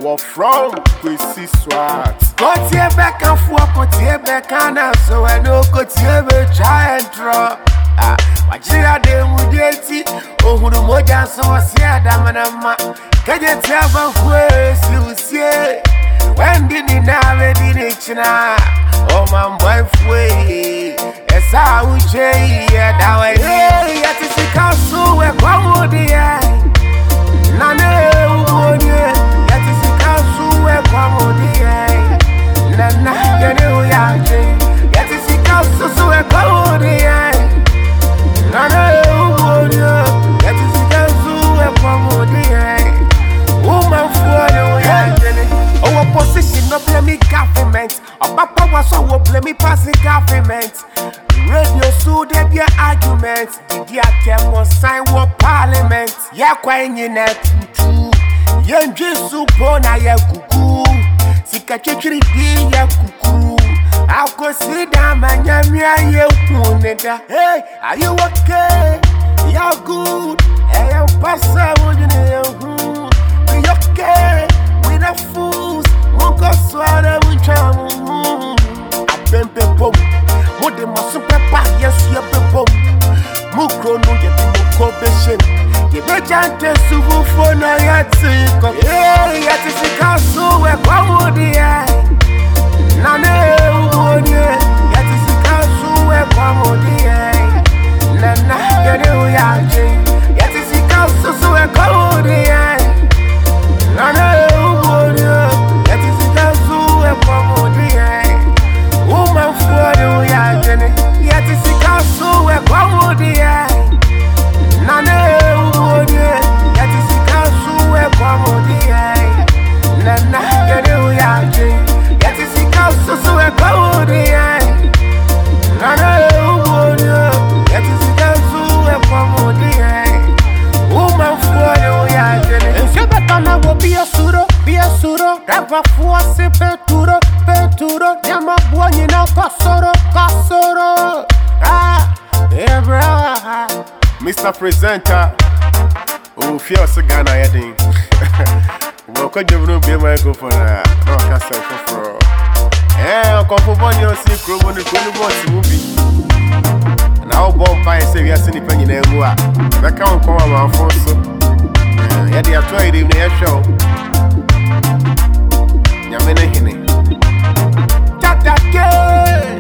from Kwesi Swat. Kotie beka fuwa kotie beka na so eno kotie be try and draw. Wajira de mudeti ohuru moja so wasi adamanama. Kaje tiaba kwesi usie. Wendi ni nawe dini china. Oh my boy fwe. Esa uche ya dawe. Yati sikasu we kwa mudi ya. Nane ugonye. Yati sikasu we kwa mudi ya. Nana yene uyaje. Yati sikasu we kwa mudi ya. Nane ugonye. Yati sikasu we kwa mudi ya. Woman fwe uyaje. Our position no blame me government. Our power so we blame me passing government. Radio so there be arguments. Did you tell me sign what parliament? Ya kwa nyina tutu. Ye njesu pona ya kuku. Sika chichiri di ya kuku. Ako sida manyamia ye kuneda. Hey, are you okay? You're good. Hey, I'm passing with you. We okay? We the fools. Mungo swara munchamu. Abembe bom. Mode masu pepa yesu ye bebom. Mukro no ye muko beshem. Ye bejante suvu fona yati ko. Yati sikasu we kwa mudi ya. Nane uonye. Yati sikasu we kwa mudi ya. Nana yene uyaje. Yati sikasu we kwa mudi ya. Nane uonye. Yati sikasu we kwa mudi ya. Woman for uyaje. Yati sikasu we kwa mudi ya. Nane uonye. Yati sikasu we kwa mudi ya. Nana yene uyaje. Yati sikasu we kwa mudi ya. Nane uonye. Yati sikasu we kwa mudi ya. Woman for uyaje. Ensebekana wo be a suro. Rava fuase peturo. Nyama buonyi na kasoro. Ebra. Mr. Presenter. Oh, fear Sagana Edding. Welcome to be my go for a castle for. Eh, come for one year, see, Crow on the 21 movie. Now, bomb by say we are sending penny in Emua. That can't come around for so. Yeah, they are trying in the show. Yamene Hine. Tata